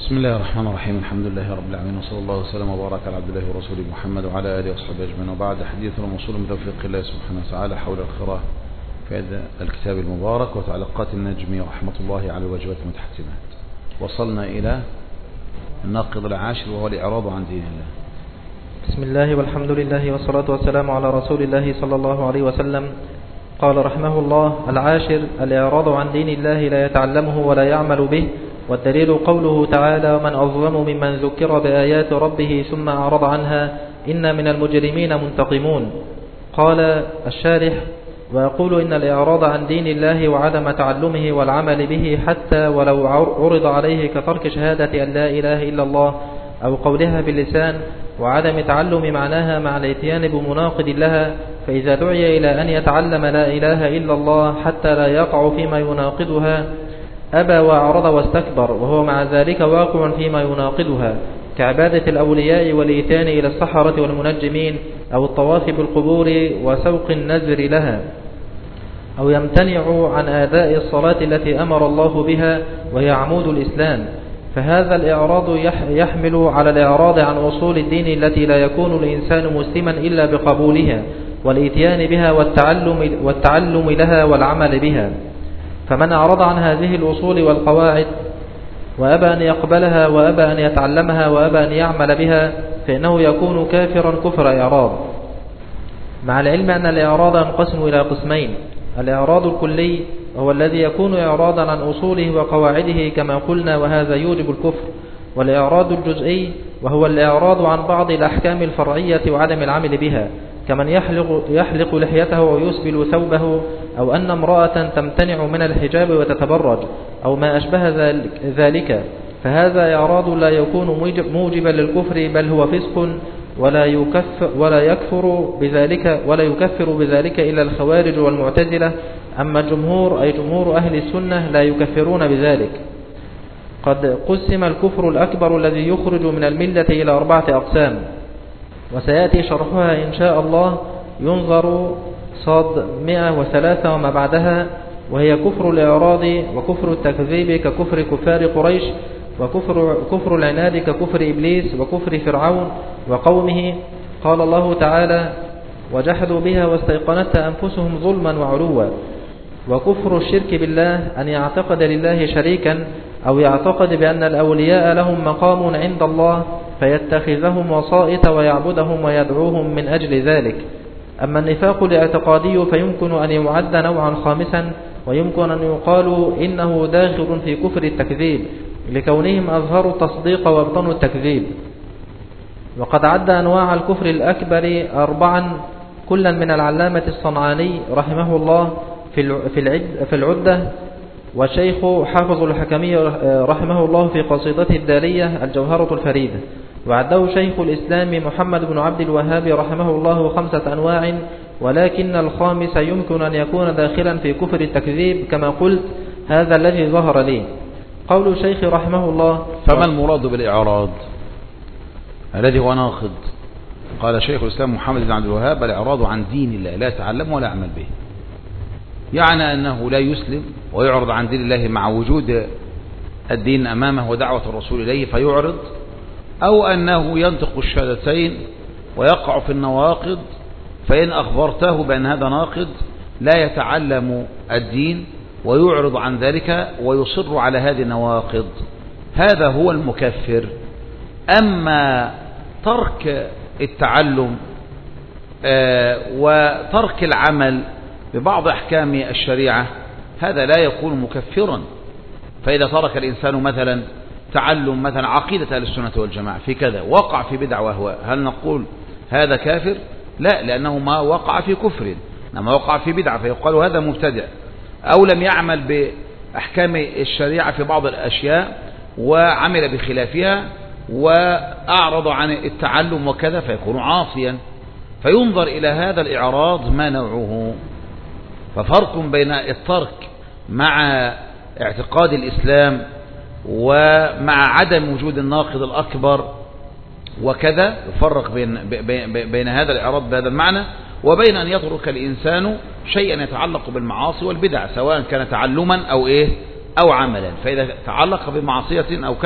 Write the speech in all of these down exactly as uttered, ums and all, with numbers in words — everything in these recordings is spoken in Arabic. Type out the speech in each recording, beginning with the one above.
بسم الله الرحمن الرحيم. الحمد لله رب العالمين، وصلى الله وسلم وبارك على عبد الله ورسوله محمد وعلى آله وصحبه أجمعين، وبعد. حديثنا موصول من توفيق الله سبحانه وتعالى حول القراءة في هذا الكتاب المبارك وتعليقات النجمي رحمة الله على الواجبات المتحتمات. وصلنا إلى الناقض العاشر وهو الإعراض عن دين الله. بسم الله والحمد لله والصلاة والسلام على رسول الله صلى الله عليه وسلم. قال رحمه الله: العاشر الإعراض عن دين الله لا يتعلمه ولا يعمل به، والدليل قوله تعالى: ومن أظلم ممن ذكر بآيات ربه ثم أعرض عنها إن من المجرمين منتقمون. قال الشارح: ويقول إن الإعراض عن دين الله وعدم تعلمه والعمل به حتى ولو عرض عليه كترك شهادة أن لا إله إلا الله أو قولها باللسان وعدم تعلم معناها مع الاتيان بمناقض لها، فإذا دعي إلى أن يتعلم لا إله إلا الله حتى لا يقع فيما يناقضها أبى وأعرض واستكبر، وهو مع ذلك واقع فيما يناقضها كعبادة الأولياء والإتيان إلى السحرة والمنجمين أو الطواف بالقبور وسوق النذر لها، أو يمتنع عن أداء الصلاة التي أمر الله بها وهي عمود الإسلام. فهذا الإعراض يحمل على الإعراض عن أصول الدين التي لا يكون الإنسان مسلما إلا بقبولها والإتيان بها والتعلم, والتعلم لها والعمل بها. فمن أعرض عن هذه الأصول والقواعد وأبى أن يقبلها وأبى أن يتعلمها وأبى أن يعمل بها فإنه يكون كافرا كفر إعراض، مع العلم أن الإعراض ينقسم إلى قسمين: الإعراض الكلي هو الذي يكون إعراضا عن أصوله وقواعده كما قلنا وهذا يوجب الكفر، والإعراض الجزئي وهو الإعراض عن بعض الأحكام الفرعية وعدم العمل بها، كمن يحلق, يحلق لحيته ويسبل ثوبه، أو أن امرأة تمتنع من الحجاب وتتبرج أو ما أشبه ذلك، فهذا إعراض لا يكون موجبا للكفر بل هو فسق ولا يكفر, ولا يكفر بذلك ولا يكفر بذلك إلا الخوارج والمعتزلة. أما الجمهور أي جمهور أهل السنة لا يكفرون بذلك. قد قسم الكفر الأكبر الذي يخرج من الملة إلى أربعة أقسام، وسيأتي شرحها إن شاء الله. ينظر صاد مئة وثلاثة وما بعدها، وهي كفر الإعراض وكفر التكذيب ككفر كفار قريش، وكفر كفر العناد ككفر إبليس وكفر فرعون وقومه. قال الله تعالى: وجحدوا بها واستيقنتها أنفسهم ظلما وعلوا. وكفر الشرك بالله أن يعتقد لله شريكا أو يعتقد بأن الأولياء لهم مقام عند الله فيتخذهم وسائط ويعبدهم ويدعوهم من أجل ذلك. أما النفاق الاعتقادي فيمكن أن يعد نوعا خامسا، ويمكن أن يقال إنه داخل في كفر التكذيب لكونهم أظهروا التصديق وابطنوا التكذيب. وقد عد أنواع الكفر الأكبر أربعا كلا من العلامة الصنعاني رحمه الله في العدة، والشيخ حافظ الحكمي رحمه الله في قصيدته الدالية الجوهرة الفريدة، وعده شيخ الإسلام محمد بن عبد الوهاب رحمه الله خمسة أنواع، ولكن الخامس يمكن أن يكون داخلا في كفر التكذيب كما قلت، هذا الذي ظهر لي. قول الشيخ رحمه الله: فما المراد بالإعراض الذي هو ناقض؟ قال شيخ الإسلام محمد بن عبد الوهاب: الإعراض عن دين الله لا يتعلم ولا يعمل به، يعني أنه لا يسلم ويعرض عن دين الله مع وجود الدين أمامه ودعوة الرسول إليه فيعرض، أو أنه ينطق الشهادتين ويقع في النواقض، فإن أخبرته بأن هذا ناقض لا يتعلم الدين ويعرض عن ذلك ويصر على هذه النواقض، هذا هو المكفر. أما ترك التعلم وترك العمل ببعض أحكام الشريعة هذا لا يكون مكفرا. فإذا ترك الإنسان مثلا تعلم مثلا عقيدة أهل السنة والجماعة في كذا وقع في بدع وأهواء، هل نقول هذا كافر؟ لا، لأنه ما وقع في كفر، إنما وقع في بدعة فيقال هذا مبتدع. أو لم يعمل بأحكام الشريعة في بعض الأشياء وعمل بخلافها وأعرض عن التعلم وكذا فيكون عاصيا. فينظر إلى هذا الإعراض ما نوعه. ففرق بين الترك مع اعتقاد الإسلام ومع عدم وجود الناقض الأكبر وكذا، يفرق بين, بين, بين هذا الإعراض بهذا المعنى وبين أن يترك الإنسان شيئا يتعلق بالمعاصي والبدع سواء كان تعلما أو إيه أو عملا. فإذا تعلق بمعصية أو كذا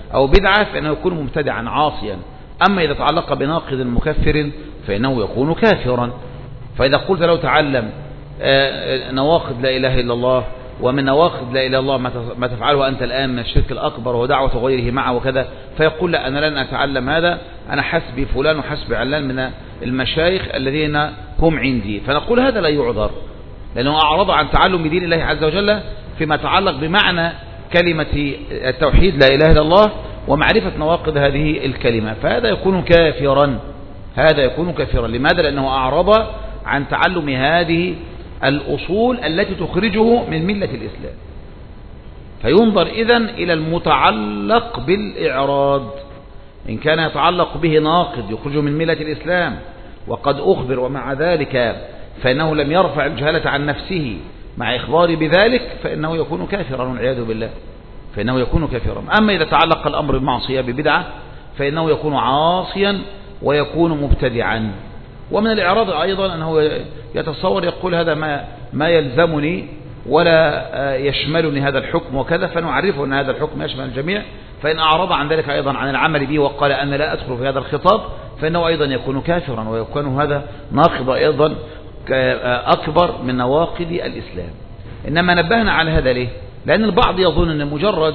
أو بدعة فإنه يكون مبتدعا عاصيا. أما إذا تعلق بناقض مكفر فإنه يكون كافرا. فإذا قلت لو تعلم نواقض لا إله إلا الله، ومن نواقض لا إله إلا الله ما تفعله أنت الآن من الشرك الأكبر ودعوة غيره معه وكذا، فيقول لا أنا لن أتعلم هذا، أنا حسبي فلان وحسبي علان من المشايخ الذين هم عندي. فنقول هذا لا يعذر، لأنه أعرض عن تعلم دين الله عز وجل فيما يتعلق بمعنى كلمة التوحيد لا إله إلا الله ومعرفة نواقض هذه الكلمة، فهذا يكون كافرا. هذا يكون كافرا. لماذا؟ لأنه أعرض عن تعلم هذه الأصول التي تخرجه من ملة الإسلام. فينظر إذن إلى المتعلق بالإعراض، إن كان يتعلق به ناقض يخرجه من ملة الإسلام وقد أخبر ومع ذلك فإنه لم يرفع الجهالة عن نفسه مع إخباره بذلك فإنه يكون كافرا والعياذ بالله، فإنه يكون كافرا. أما إذا تعلق الأمر بمعصية ببدعة فإنه يكون عاصيا ويكون مبتدعا. ومن الإعراض أيضا أنه يتصور يقول هذا ما, ما يلزمني ولا يشملني هذا الحكم وكذا، فنعرفه أن هذا الحكم يشمل الجميع. فإن أعرض عن ذلك أيضا عن العمل به وقال أن لا أدخل في هذا الخطاب فإنه أيضا يكون كافرا، ويكون هذا ناقض أيضا أكبر من نواقض الإسلام. إنما نبهنا على هذا ليه؟ لأن البعض يظن أن مجرد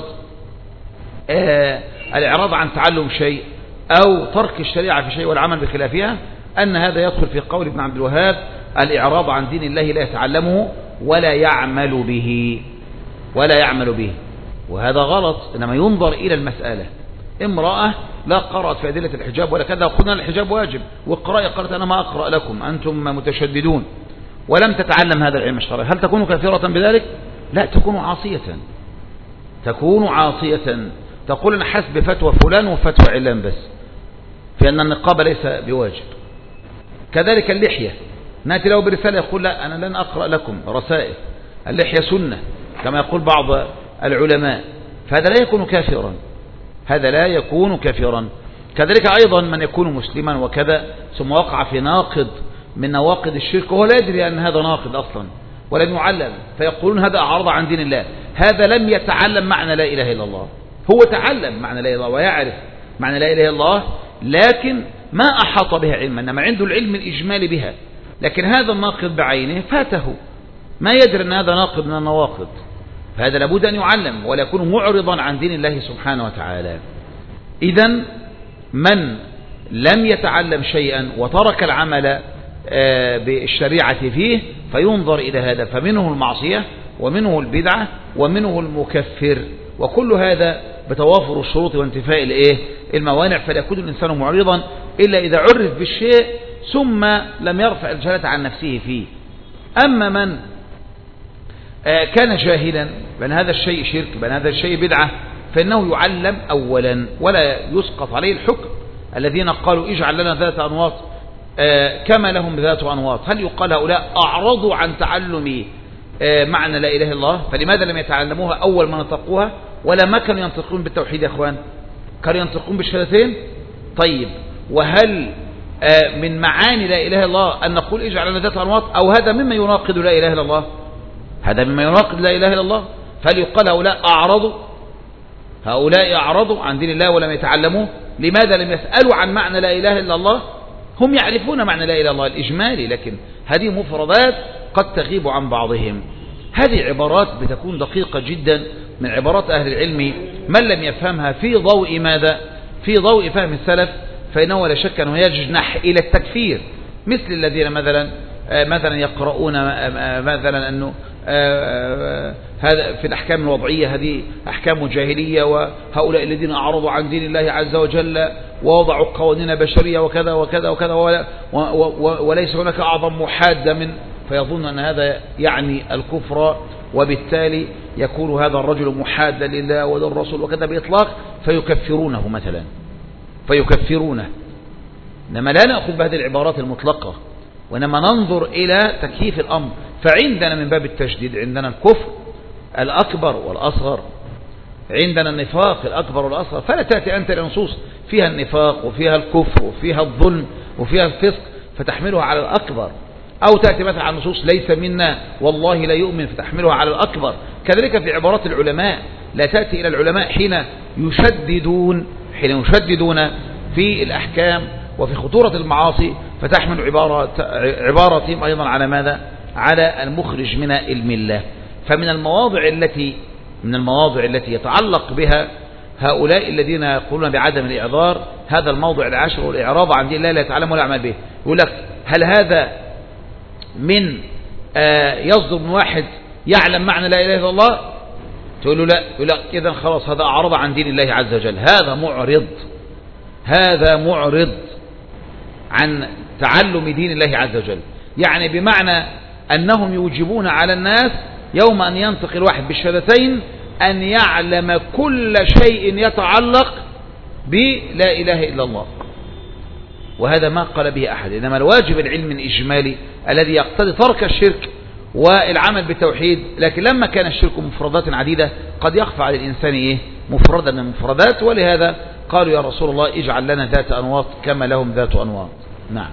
الإعراض عن تعلم شيء أو ترك الشريعة في شيء والعمل بخلافها أن هذا يدخل في قول ابن عبد الوهاب الإعراض عن دين الله لا يتعلمه ولا يعمل به ولا يعمل به وهذا غلط. إنما ينظر إلى المسألة. امرأة لا قرأت في أدلة الحجاب ولا كذا، وقلنا الحجاب واجب، والقراءة قالت أنا ما أقرأ لكم أنتم متشددون، ولم تتعلم هذا العلم الشرعي، هل تكون كافرة بذلك؟ لا، تكون عاصية. تكون عاصية. تقول أنا حسب فتوى فلان وفتوى علان بس، في أن النقاب ليس بواجب. كذلك اللحية، نأتي له برسالة يقول لا أنا لن أقرأ لكم رسائل، اللحية سنة كما يقول بعض العلماء، فهذا لا يكون كافرا. هذا لا يكون كافرا. كذلك أيضا من يكون مسلما وكذا ثم وقع في ناقض من نواقض الشرك وهو لا يدري أن هذا ناقض أصلا ولم يعلم، فيقولون هذا أعرض عن دين الله. هذا لم يتعلم معنى لا إله إلا الله، هو تعلم معنى لا إله إلا الله ويعرف معنى لا إله إلا الله، لكن ما أحاط بها علما، إنما عنده العلم الإجمالي بها، لكن هذا الناقض بعينه فاته، ما يدري أن هذا ناقض من النواقض. فهذا لابد أن يعلم ولا يكون معرضا عن دين الله سبحانه وتعالى. إذن من لم يتعلم شيئا وترك العمل بالشريعة فيه فينظر إلى هذا، فمنه المعصية ومنه البدعة ومنه المكفر، وكل هذا بتوافر الشروط وانتفاء الايه الموانع، فلا يكون الإنسان معرضا إلا إذا عرف بالشيء ثم لم يرفع الجهالة عن نفسه فيه. أما من كان جاهلا بأن هذا الشيء شرك بأن هذا الشيء بدعة فإنه يعلم أولا ولا يسقط عليه الحكم. الذين قالوا اجعل لنا ذات أنواط كما لهم ذات أنواط، هل يقال هؤلاء أعرضوا عن تعلم معنى لا إله إلا الله؟ فلماذا لم يتعلموها أول ما نطقوها؟ ولا ما كانوا ينطقون بالتوحيد يا أخوان؟ كانوا ينطقون بالشهادتين. طيب، وهل من معاني لا إله إلا الله أن نقول اجعل لنا ذات أنواط، أو هذا مما يناقض لا إله إلا الله؟ هذا مما يناقض لا إله إلا الله. فهل يقال هؤلاء أعرضوا هؤلاء أعرضوا عن دين الله ولم يتعلموه؟ لماذا لم يسألوا عن معنى لا إله إلا الله؟ هم يعرفون معنى لا إله إلا الله الإجمالي، لكن هذه مفردات قد تغيب عن بعضهم. هذه عبارات بتكون دقيقة جدا من عبارات أهل العلم، من لم يفهمها في ضوء ماذا؟ في ضوء فهم السلف فإنه لا شك أنه يجنح إلى التكفير، مثل الذين مثلا مثلا يقرؤون مثلا أنه هذا في الأحكام الوضعية هذه أحكام جاهلية، وهؤلاء الذين أعرضوا عن دين الله عز وجل ووضعوا قوانين بشرية وكذا وكذا وكذا وليس هناك أعظم محادة من، فيظن أن هذا يعني الكفر، وبالتالي يكون هذا الرجل محادا لله وللرسول وكذا بإطلاق، فيكفرونه مثلا فيكفرونه. إنما لا نأخذ بهذه العبارات المطلقة، وإنما ننظر إلى تكييف الأمر. فعندنا من باب التشديد عندنا الكفر الأكبر والأصغر، عندنا النفاق الأكبر والأصغر، فلا تأتي أنت لنصوص فيها النفاق وفيها الكفر وفيها الظلم وفيها الفسق فتحملها على الأكبر، أو تأتي مثلا عن نصوص ليس منا والله لا يؤمن فتحملها على الأكبر. كذلك في عبارات العلماء، لا تأتي إلى العلماء حين يشددون حين يشددون في الأحكام وفي خطورة المعاصي، فتحمل عبارة عبارتهم أيضا على ماذا؟ على المخرج من الملة. فمن المواضع التي من المواضع التي يتعلق بها هؤلاء الذين يقولون بعدم الإعذار هذا الموضع العاشر، والإعراض عن دين الله لا يتعلم ولا يعمل به. يقول لك هل هذا من آه يصدر من واحد يعلم معنى لا إله إلا الله؟ تقول له لا. يقول لك إذن خلاص هذا أعرض عن دين الله عز وجل، هذا معرض، هذا معرض عن تعلم دين الله عز وجل. يعني بمعنى أنهم يوجبون على الناس يوم أن ينطق الواحد بالشهادتين أن يعلم كل شيء يتعلق بلا إله إلا الله، وهذا ما قال به أحد. إنما الواجب العلم الإجمالي الذي يقتضي ترك الشرك والعمل بالتوحيد. لكن لما كان الشرك مفردات عديدة قد يخفى على الإنسان إيه؟ مفردا من المفردات، ولهذا قالوا يا رسول الله اجعل لنا ذات أنواط كما لهم ذات أنواط. نعم.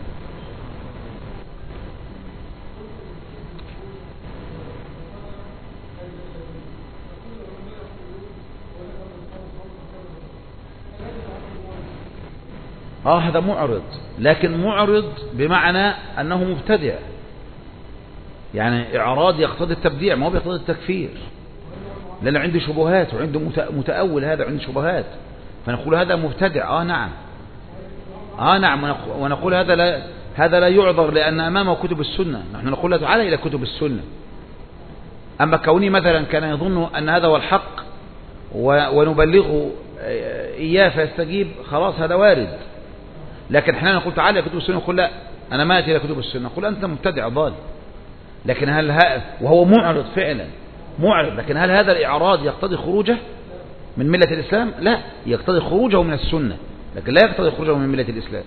آه هذا معرض، لكن معرض بمعنى أنه مبتدع. يعني إعراض يقتضي التبديع، ما هو بيقتضي التكفير، لأنه عنده شبهات وعنده متأول، هذا عنده شبهات، فنقول هذا مبتدع. آه نعم آه نعم ونقول هذا لا هذا لا يعذر لأن أمامه كتب السنة. نحن نقول له تعالى إلى كتب السنة. أما كوني مثلا كان يظن أن هذا هو الحق ونبلغه إياه فيستجيب، خلاص هذا وارد. لكن احنا نقول تعالى إلى كتب السنة، نقول لا أنا ما أتي إلى كتب السنة، نقول أنت مبتدع ضال. لكن هل ها وهو معرض فعلا معرض، لكن هل هذا الإعراض يقتضي خروجه من ملة الإسلام؟ لا، يقتضي خروجه من السنة، لكن لا يقتضي خروجه من ملة الإسلام.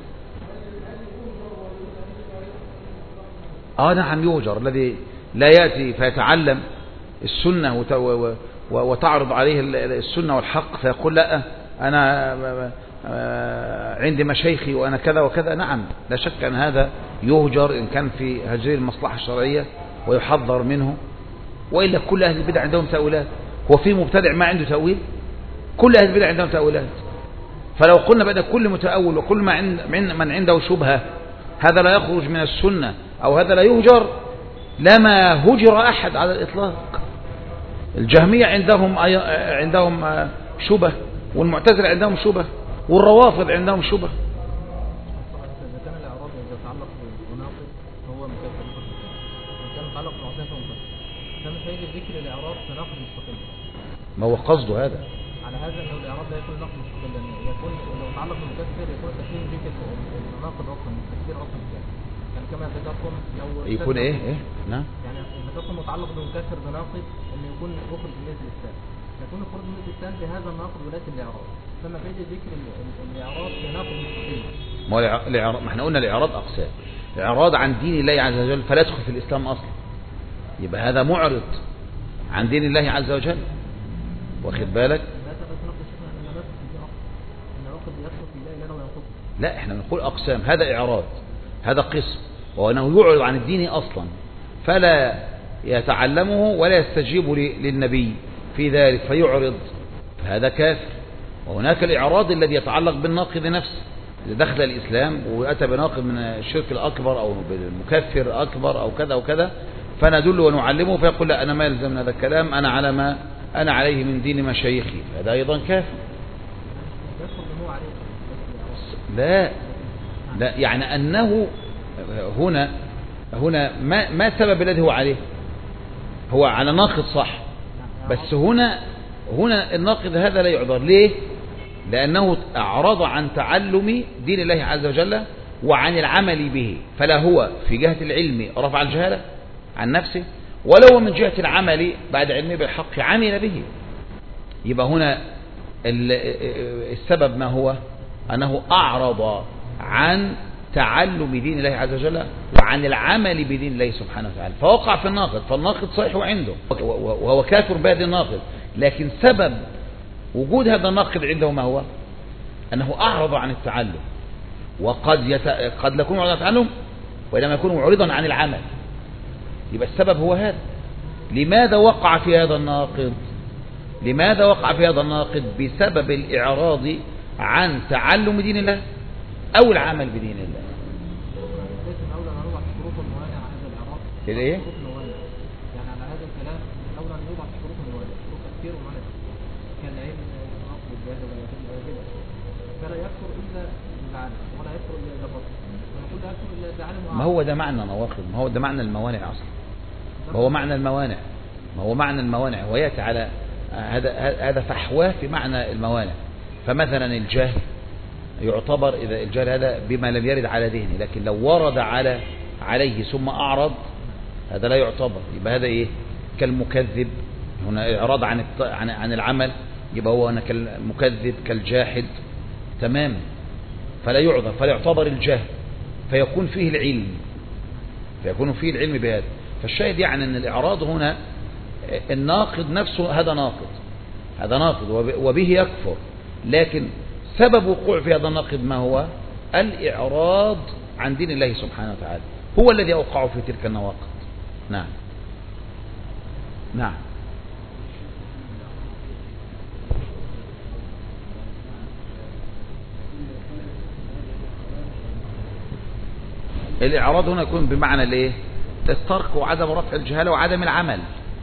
آه نعم يوجر، الذي لا يأتي فيتعلم السنة وتعرض عليه السنة والحق فيقول لا أنا عندي مشايخي وأنا كذا وكذا. نعم لا شك أن هذا يهجر إن كان في هجر المصلحة الشرعية ويحذر منه، وإلا كل أهل البدع عندهم تأويلات. هو في مبتدع ما عنده تأويل؟ كل أهل البدع عندهم تأويلات. فلو قلنا بدأ كل متأول وكل ما عند من عنده شبهة هذا لا يخرج من السنة أو هذا لا يهجر، لما هجر أحد على الإطلاق. الجهمية عندهم عندهم شبه، والمعتزلة عندهم شبه، والروافض عندهم شبه. ما هو قصده هذا؟ على هذا انه الاعراض لا يكون نقد مستقلا، يكون لو تعلق بالمكفر يكون تكفير ذكر الناقد اصلا التكفير اصلا كده. يعني كما ذكرتم لو يكون ايه ايه نعم، يعني ذكرتم متعلق بالمكفر بناقد انه يكون مخرج من مله الاسلام، يكون الخروج من مله الاسلام بهذا الناقد ولكن الاعراض، ثم فائده ذكر الاعراض كناقد مستقل. ما هو الاعراض، ما احنا قلنا الاعراض اقسام: اعراض عن دين الله عز وجل فلا يدخل في الاسلام اصلا، يبقى هذا معرض عن دين الله عز وجل، واخد بالك؟ لا احنا بنقول اقسام، هذا اعراض، هذا قسم، وهو انه يعرض عن الدين اصلا فلا يتعلمه ولا يستجيب للنبي في ذلك فيعرض، فهذا كافر. وهناك الاعراض الذي يتعلق بالناقض نفسه، اذا دخل الاسلام واتى بناقض من الشرك الاكبر او بالمكفر اكبر او كذا وكذا، فندل ونعلمه فيقول لا انا ما يلزم هذا الكلام، انا على ما انا عليه من دين مشايخي، فهذا ايضا كافر. لا لا يعني أنه هنا هنا ما ما السبب الذي هو عليه؟ هو على ناقض صح، بس هنا هنا الناقض هذا لا يعذر. ليه؟ لأنه أعرض عن تعلم دين الله عز وجل وعن العمل به، فلا هو في جهة العلم رفع الجهالة عن نفسه، ولا هو من جهة العمل بعد علمه بالحق عمل به. يبقى هنا السبب ما هو؟ أنه أعرض عن تعلم دين الله عز وجل وعن العمل بدين الله سبحانه وتعالى، فوقع في الناقض. فالناقض صحيح عنده وهو كافر بهذا الناقض، لكن سبب وجود هذا الناقض عنده ما هو؟ أنه أعرض عن التعلم، وقد يت... قد يكون معرضا عن التعلم وإنما يكون معرضا عن العمل. يبقى السبب هو هذا. لماذا وقع في هذا الناقض؟ لماذا وقع في هذا الناقض؟ بسبب الإعراض عن تعلم دين الله أو العمل بدين الله. الايه؟ يعني على هذا الكلام الاولى ان يوضع شروط الموانع، شروط تكفير ومنع كالعلم والاصل والجهاد والواجب، فلا يكفر الا بالعلم ولا يكفر الا اذا بطل، ونقول لا يكفر الا اذا علم. ما هو ده معنى نواقض، ما هو ده معنى الموانع اصلا، ما هو معنى الموانع، ما هو معنى الموانع وياتي على هذا هذا فحواه في معنى الموانع. فمثلا الجهل يعتبر اذا الجهل هذا بما لم يرد على ذهنه، لكن لو ورد على عليه ثم اعرض هذا لا يعتبر، يبقى هذا ايه؟ كالمكذب، هنا اعراض عن عن عن العمل، يبقى هو هنا كالمكذب كالجاحد تمام، فلا يعذر، فلا يعتبر الجهل، فيكون فيه العلم، فيكون فيه العلم بهذا. فالشاهد يعني ان الاعراض هنا الناقض نفسه هذا ناقض، هذا ناقض وبه يكفر، لكن سبب وقوع في هذا الناقض ما هو؟ الاعراض عن دين الله سبحانه وتعالى، هو الذي اوقعه في تلك النواقض. نعم نعم. الإعراض هنا يكون بمعنى الايه؟ الترك وعدم رفع الجهالة وعدم العمل.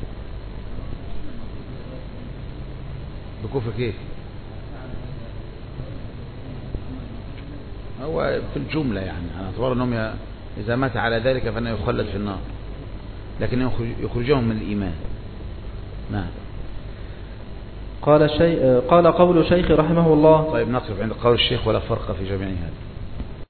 بكفر كيف؟ هو في الجملة يعني على اعتبار انهم إذا مات على ذلك فإنه يخلد في النار، لكن يخرجهم من الإيمان. نعم. قال الشيخ قال قول الشيخ رحمه الله. طيب نقف عند قول الشيخ ولا فرق في جميع هذا.